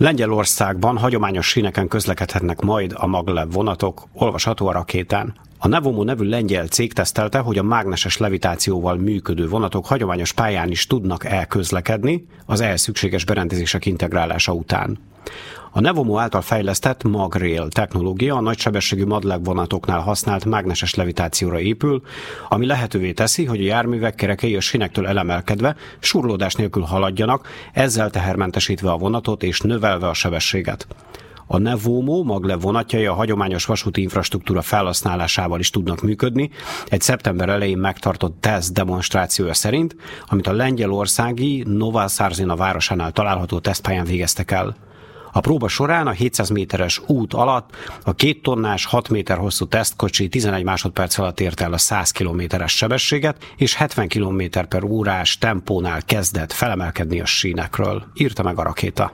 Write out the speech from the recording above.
Lengyelországban hagyományos síneken közlekedhetnek majd a maglev vonatok, olvasható a Rakétán. A Nevomo nevű lengyel cég tesztelte, hogy a mágneses levitációval működő vonatok hagyományos pályán is tudnak elközlekedni az ehhez szükséges berendezések integrálása után. A Nevomo által fejlesztett MagRail technológia a nagysebességű maglev vonatoknál használt mágneses levitációra épül, ami lehetővé teszi, hogy a járművek kerekei a sínektől elemelkedve surlódás nélkül haladjanak, ezzel tehermentesítve a vonatot és növelve a sebességet. A Nevomo maglev vonatjai a hagyományos vasúti infrastruktúra felhasználásával is tudnak működni, egy szeptember elején megtartott teszt demonstrációja szerint, amit a lengyelországi Nová Szárzina városánál található tesztpályán végeztek el. A próba során a 700 méteres út alatt a 2 tonnás, 6 méter hosszú tesztkocsi 11 másodperc alatt ért el a 100 km/s sebességet, és 70 km/órás tempónál kezdett felemelkedni a sínekről, írta meg a Rakéta.